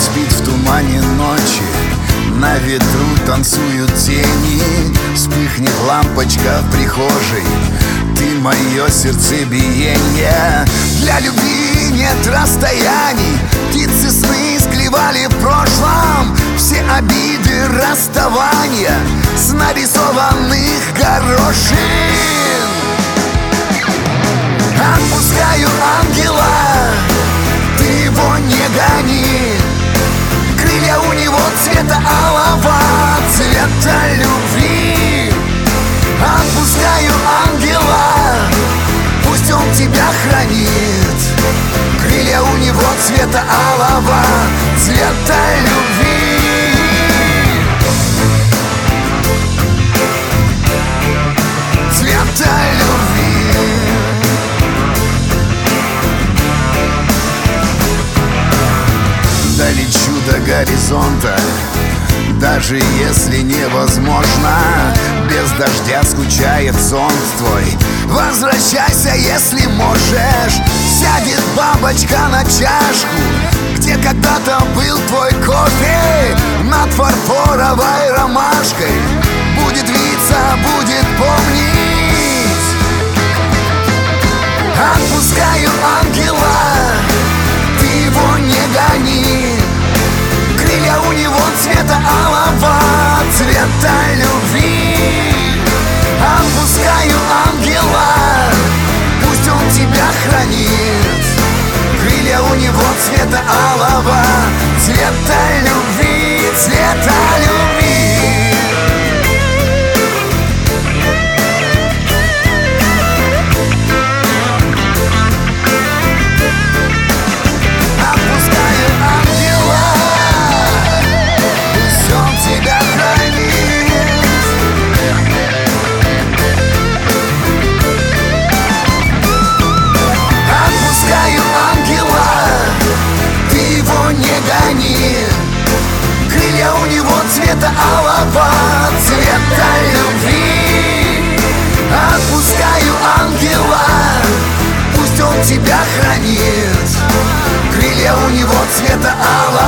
спит в тумане ночи, на ветру танцуют тени. Вспыхнет лампочка в прихожей, ты мое сердцебиение. Для любви нет расстояний, птицы сны склевали в прошлом все обиды расставания с нарисованных горошин. Отпускаю ангела, ты его не гони. Крылья у него цвета алого, цвета любви. Отпускаю ангела, пусть он тебя хранит. Крылья у него цвета алого, цвета любви. Цвета любви. Долечу до горизонта, даже если невозможно. Без дождя скучает сон твой. Возвращайся, если можешь. Сядет бабочка на чашку, где когда-то был твой кофе, над фарфоровой ромашкой. Будет виться, будет помнить. Отпускаю ангела, ты его не гони. Крылья у него цвета алого, цвета любви. Отпускаю ангела, пусть он тебя хранит. Крылья у него цвета алого, цвета любви, цвета любви. Крылья у него цвета алого, цвета любви. Отпускаю ангела, пусть он тебя хранит. Крылья у него цвета алого.